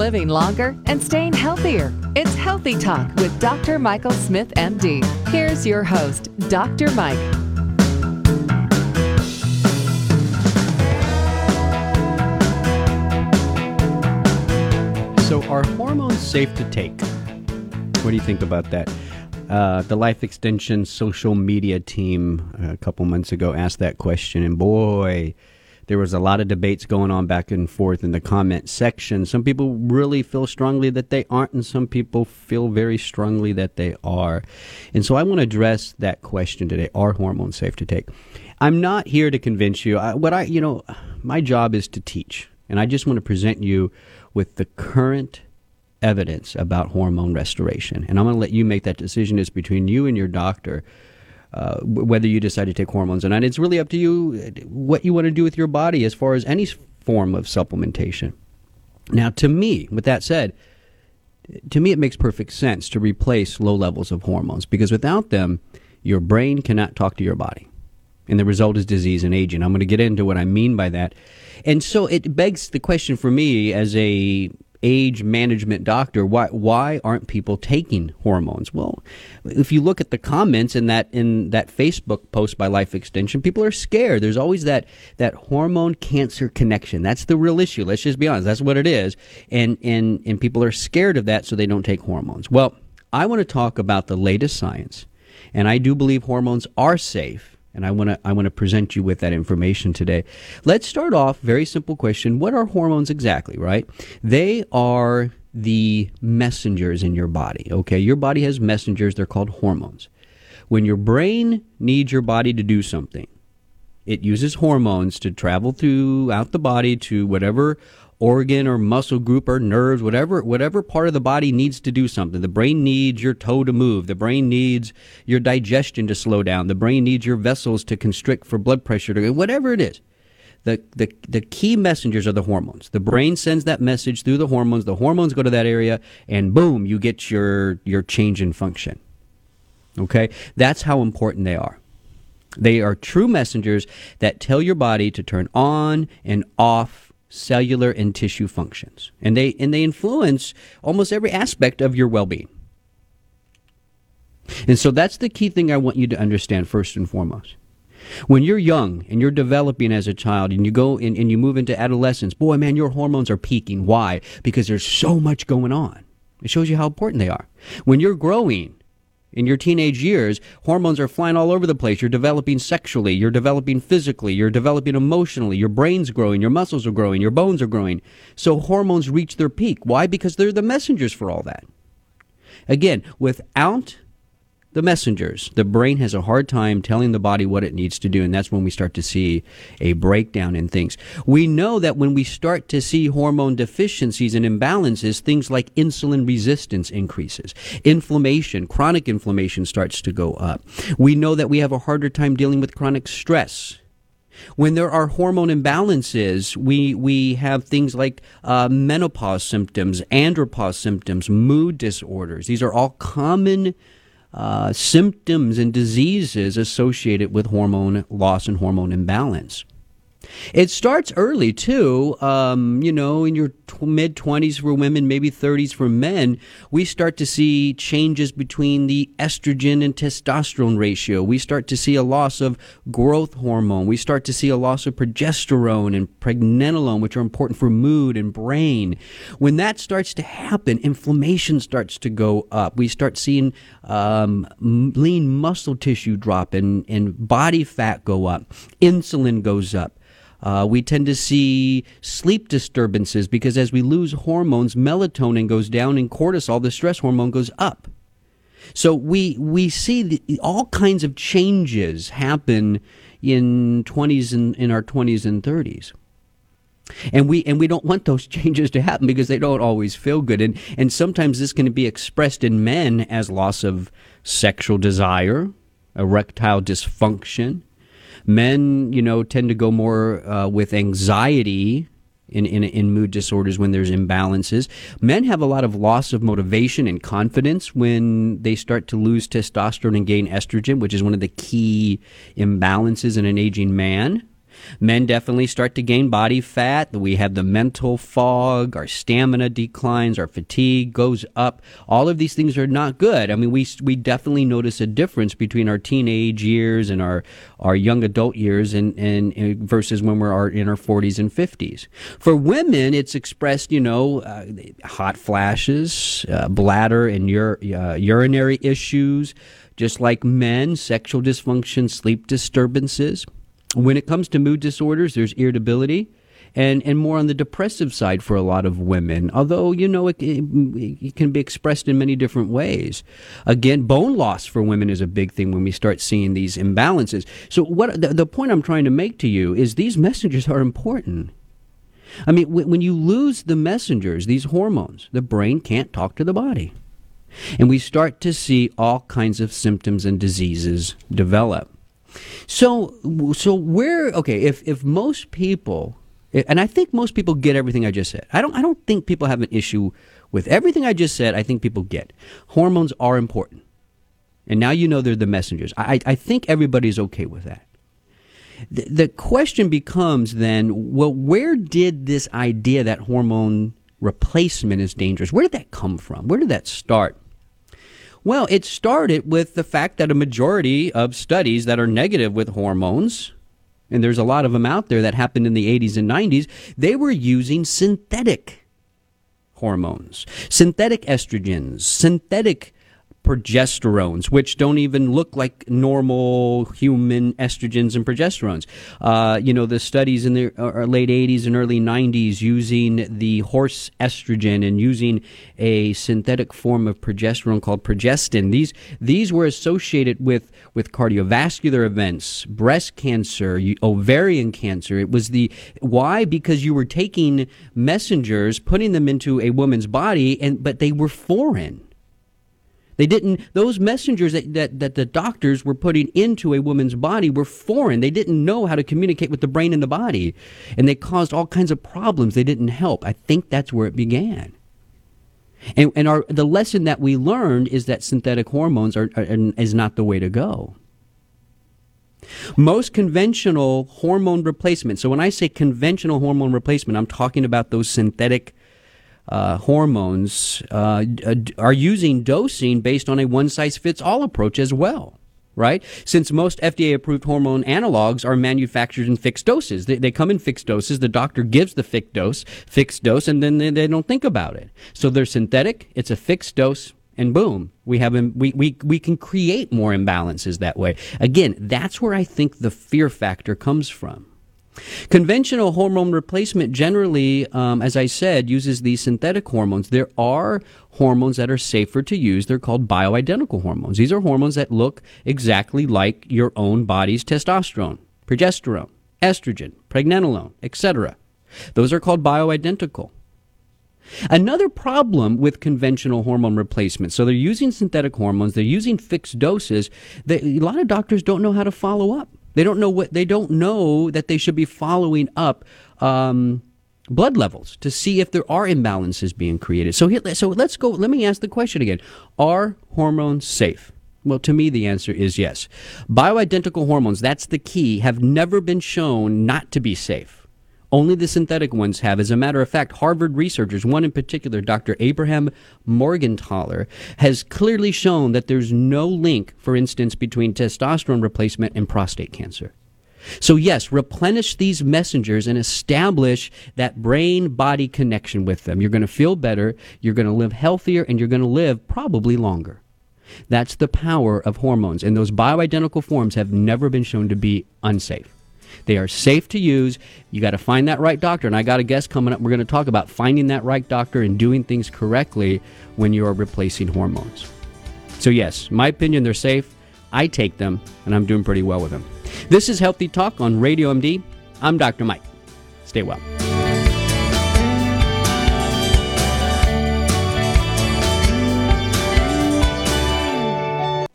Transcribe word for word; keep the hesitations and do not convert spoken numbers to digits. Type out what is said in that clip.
living longer and staying healthier. It's Healthy Talk with Doctor Michael Smith, M D. Here's your host, Doctor Mike. So are hormones safe to take? What do you think about that? Uh, the Life Extension social media team uh, a couple months ago asked that question, and boy, there was a lot of debates going on back and forth in the comment section. Some people really feel strongly that they aren't, and some people feel very strongly that they are. And so I want to address that question today. Are hormones safe to take? I'm not here to convince you. I, what I, you know, my job is to teach, and I just want to present you with the current evidence about hormone restoration. And I'm going to let you make that decision. It's between you and your doctor, uh, whether you decide to take hormones or not. It's really up to you what you want to do with your body as far as any form of supplementation. Now, to me, with that said, to me it makes perfect sense to replace low levels of hormones, because without them, your brain cannot talk to your body. And the result is disease and aging. I'm going to get into what I mean by that. And so it begs the question for me as a age management doctor, why why aren't people taking hormones? Well, if you look at the comments in that in that Facebook post by Life Extension, people are scared. There's always that that hormone cancer connection. That's the real issue. Let's just be honest. That's what it is. And and and people are scared of that, so they don't take hormones. Well, I want to talk about the latest science, and I do believe hormones are safe. And I want to I want to present you with that information today. Let's start off, very simple question. What are hormones exactly, right? They are the messengers in your body, okay? Your body has messengers. They're called hormones. When your brain needs your body to do something, it uses hormones to travel throughout the body to whatever organ or muscle group or nerves, whatever whatever part of the body needs to do something. The brain needs your toe to move. The brain needs your digestion to slow down. The brain needs your vessels to constrict for blood pressure to go, whatever it is. The, the, the key messengers are the hormones. The brain sends that message through the hormones. The hormones go to that area, and boom, you get your, your change in function. Okay? That's how important they are. They are true messengers that tell your body to turn on and off cellular and tissue functions. And they and they influence almost every aspect of your well-being. And so that's the key thing I want you to understand first and foremost. When you're young and you're developing as a child and you go in, and you move into adolescence, boy, man, your hormones are peaking. Why? Because there's so much going on. It shows you how important they are. When you're growing in your teenage years, hormones are flying all over the place. You're developing sexually, you're developing physically, you're developing emotionally, your brain's growing, your muscles are growing, your bones are growing. So hormones reach their peak. Why? Because they're the messengers for all that. Again, without the messengers, the brain has a hard time telling the body what it needs to do, and that's when we start to see a breakdown in things. We know that when we start to see hormone deficiencies and imbalances, things like insulin resistance increases. Inflammation, chronic inflammation starts to go up. We know that we have a harder time dealing with chronic stress. When there are hormone imbalances, we we have things like uh, menopause symptoms, andropause symptoms, mood disorders. These are all common Uh, symptoms and diseases associated with hormone loss and hormone imbalance. It starts early, too. Um, you know, in your t- mid-twenties for women, maybe thirties for men, we start to see changes between the estrogen and testosterone ratio. We start to see a loss of growth hormone. We start to see a loss of progesterone and pregnenolone, which are important for mood and brain. When that starts to happen, inflammation starts to go up. We start seeing um, lean muscle tissue drop and, and body fat go up. Insulin goes up. Uh, we tend to see sleep disturbances because as we lose hormones, melatonin goes down and cortisol, the stress hormone, goes up. So we we see the, all kinds of changes happen in twenties and in our twenties and thirties. And we and we don't want those changes to happen because they don't always feel good. And and sometimes this can be expressed in men as loss of sexual desire, erectile dysfunction. Men, you know, tend to go more uh, with anxiety in, in in mood disorders when there's imbalances. Men have a lot of loss of motivation and confidence when they start to lose testosterone and gain estrogen, which is one of the key imbalances in an aging man. Men definitely start to gain body fat. We have the mental fog. Our stamina declines. Our fatigue goes up. All of these things are not good. I mean, we we definitely notice a difference between our teenage years and our, our young adult years and, and, and versus when we're in our forties and fifties. For women, it's expressed, you know, uh, hot flashes, uh, bladder and ur- uh, urinary issues. Just like men, sexual dysfunction, sleep disturbances. When it comes to mood disorders, there's irritability and, and more on the depressive side for a lot of women, although, you know, it, it, it can be expressed in many different ways. Again, bone loss for women is a big thing when we start seeing these imbalances. So what the, the point I'm trying to make to you is these messengers are important. I mean, when, when you lose the messengers, these hormones, the brain can't talk to the body. And we start to see all kinds of symptoms and diseases develop. So, so where, okay, if, if most people, and I think most people get everything I just said. I don't, I don't think people have an issue with everything I just said. I think people get. Hormones are important. And now you know they're the messengers. I, I think everybody's okay with that. The, the question becomes then, well, where did this idea that hormone replacement is dangerous, where did that come from? Where did that start? Well, it started with the fact that a majority of studies that are negative with hormones, and there's a lot of them out there that happened in the eighties and nineties, they were using synthetic hormones, synthetic estrogens, synthetic progesterones, which don't even look like normal human estrogens and progesterones. Uh, you know, the studies in the uh, late eighties and early nineties using the horse estrogen and using a synthetic form of progesterone called progestin. These these were associated with, with cardiovascular events, breast cancer, ovarian cancer. It was the why? Because you were taking messengers, putting them into a woman's body, and but they were foreign. They didn't, those messengers that, that, that the doctors were putting into a woman's body were foreign. They didn't know how to communicate with the brain and the body. And they caused all kinds of problems. They didn't help. I think that's where it began. And, and our, the lesson that we learned is that synthetic hormones are, are, is not the way to go. Most conventional hormone replacement, so when I say conventional hormone replacement, I'm talking about those synthetic Uh, hormones uh, are using dosing based on a one-size-fits-all approach as well, right? Since most F D A-approved hormone analogs are manufactured in fixed doses. They, they come in fixed doses. The doctor gives the fixed dose, fixed dose, and then they, they don't think about it. So they're synthetic, it's a fixed dose, and boom, we have we, we, we can create more imbalances that way. Again, that's where I think the fear factor comes from. Conventional hormone replacement generally, um, as I said, uses these synthetic hormones. There are hormones that are safer to use. They're called bioidentical hormones. These are hormones that look exactly like your own body's testosterone, progesterone, estrogen, pregnenolone, et cetera. Those are called bioidentical. Another problem with conventional hormone replacement, so they're using synthetic hormones, they're using fixed doses. They, a lot of doctors don't know how to follow up. They don't know what they don't know that they should be following up um, blood levels to see if there are imbalances being created. So here, so let's go. Let me ask the question again: are hormones safe? Well, to me, the answer is yes. Bioidentical hormones, that's the key, have never been shown not to be safe. Only the synthetic ones have. As a matter of fact, Harvard researchers, one in particular, Doctor Abraham Morgentaler, has clearly shown that there's no link, for instance, between testosterone replacement and prostate cancer. So yes, replenish these messengers and establish that brain-body connection with them. You're going to feel better, you're going to live healthier, and you're going to live probably longer. That's the power of hormones, and those bioidentical forms have never been shown to be unsafe. They are safe to use. You got to find that right doctor. And I got a guest coming up. We're going to talk about finding that right doctor and doing things correctly when you are replacing hormones. So yes, my opinion, they're safe. I take them, and I'm doing pretty well with them. This is Healthy Talk on Radio M D. I'm Doctor Mike. Stay well.